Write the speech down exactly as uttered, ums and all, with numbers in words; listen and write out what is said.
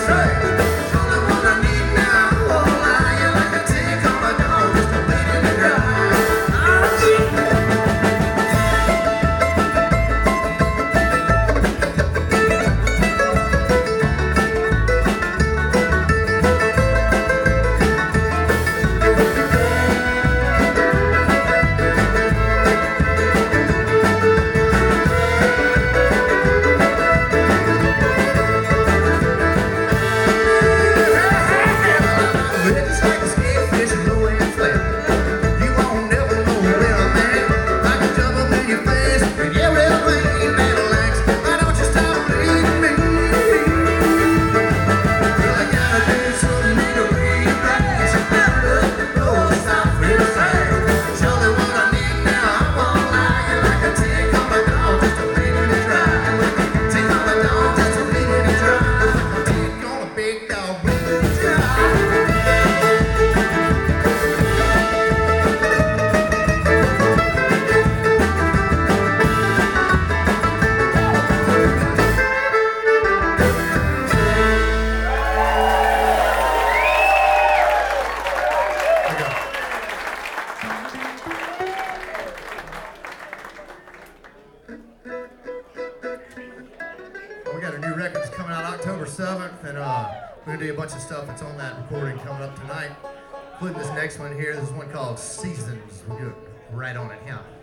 We got a new record that's coming out October seventh, and uh, we're going to do a bunch of stuff that's on that recording coming up tonight, including this next one here. This is one called Seasons. We'll do it right on it, yeah.